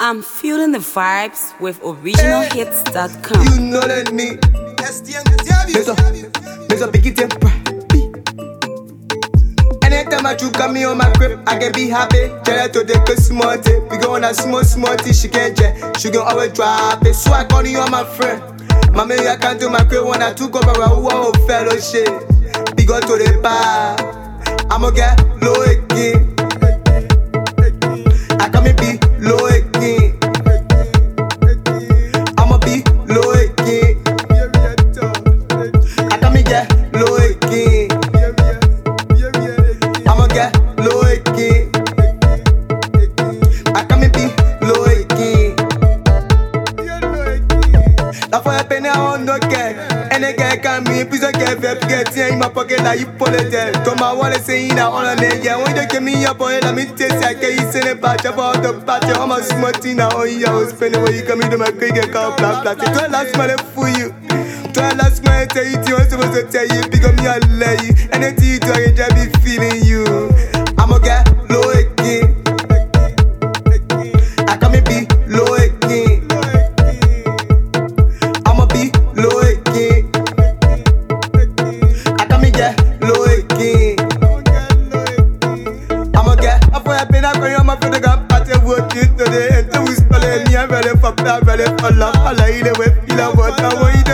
I'm feeling the vibes with originalhits.com. You know that me. There's a biggie temper. Anytime I you come me on my crib, I can be happy. Tell her to take a small tip. We go on a small tea, she can't jet. She can always drop it. So I call you on my friend. Mama, I can't do my crib when I took over a whole fellowship. We go to the bar. I'ma get low again. I come and be low again. I'ma be low again. I come and get low again. I'ma get low again. I come and be low again. La fois peine à on okay. And a guy can be please get in my pocket like you pull it there. To my wallet saying I on a yeah. When you give me up on it, let me taste I can't send a batch about the batch. I'm a smarty now. Oh yeah, I was spending when you come into my cricket car flat. To last money for you. To last money tell you I was supposed to tell you because me I love you. And I tell you to I just be feeling you. I'ma get low again. I come and be low again. I'ma be low again. I come and get low again. I'ma get up for a pen. I'm going on my phone. I got party working today. And to whisper me, I'm ready for love. I like the way feel about I want you.